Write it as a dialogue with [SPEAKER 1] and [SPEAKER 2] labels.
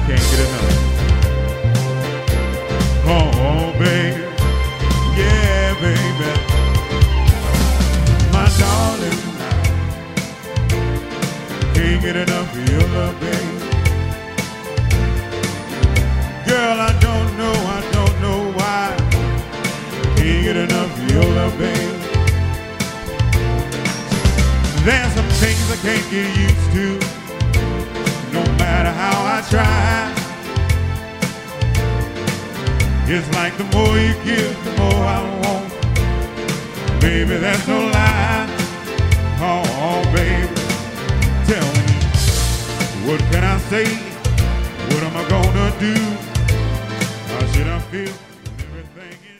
[SPEAKER 1] Can't get enough. Oh, baby. Yeah, baby. My darling, can't get enough of your love, baby. Girl, I don't know why. Can't get enough of your love, baby. There's some things I can't get used to, no matter how I try. It's like the more you give, the more I want. Baby, that's no lie. Oh, baby, tell me, what can I say? What am I gonna do? How should I feel when everything is